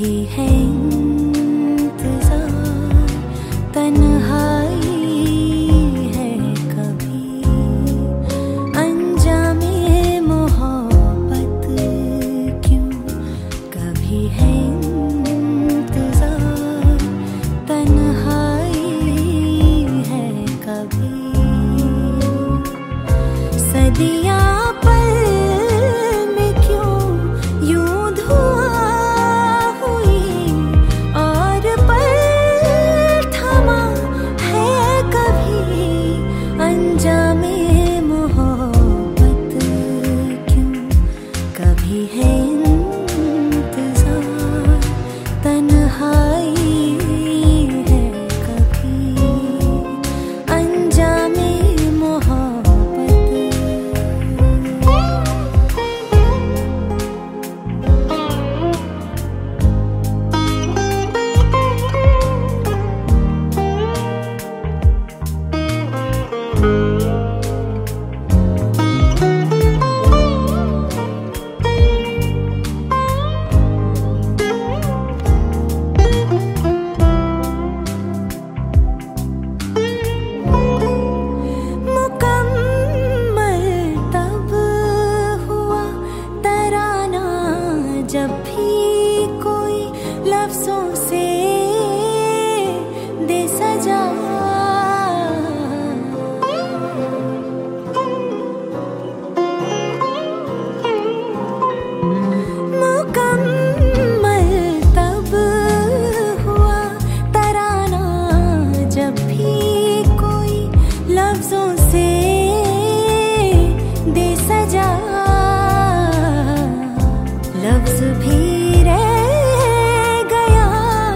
कभी है इंतजार, तन्हाई है कभी अंजामे मोहब्बत क्यों, कभी है इंतजार, तन्हाई है कभी सदियां कभी है इंतजार, तन्हाई है कभी अंजामे मोहब्बत। जब भी कोई लफ्जों से दे सजा, मुकम्मल तब हुआ तराना, जब भी कोई लफ्जों से दे सजा। लफ्ज भी रह गया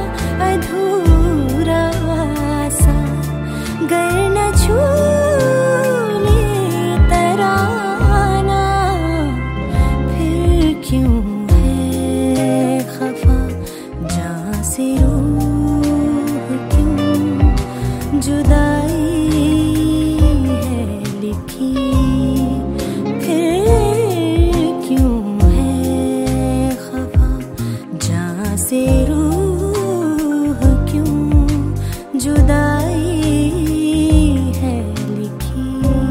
अधूरा सा, गर न छूले तराना, फिर क्यों है खफा जहाँ से रूह क्यों, जुदाई है लिखी से रूह क्यों, जुदाई है लिखी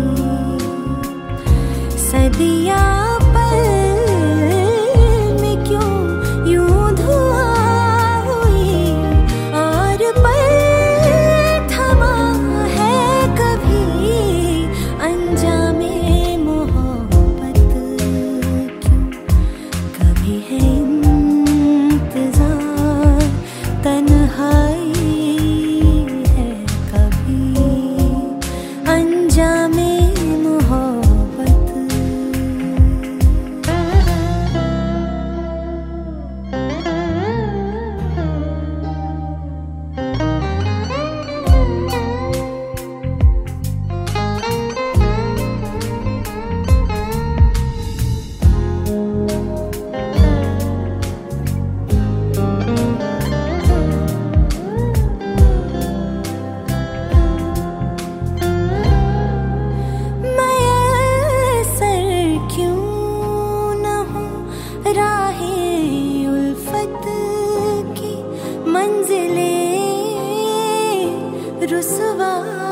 सदियां पल में क्यों यूं धुआं हुई, और पल थमा है कभी अंजामे मोहब्बत क्यों, कभी है तन्हाई है कभी अंजामे मोहब्बत। राहे उल्फत की मंजिले रुसवा